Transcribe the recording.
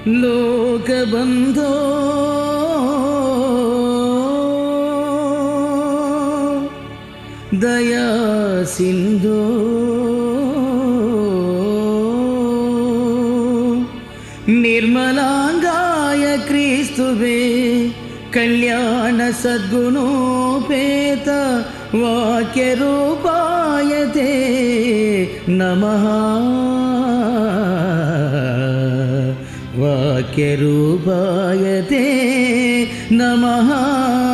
लोकबन्धो दया सिन्धो निर्मलांगाय क्रिस्तुवे कल्याण सद्गुणोपेत वाक्यरूपाय ते नमः वाक्यरूपाय ते नमः।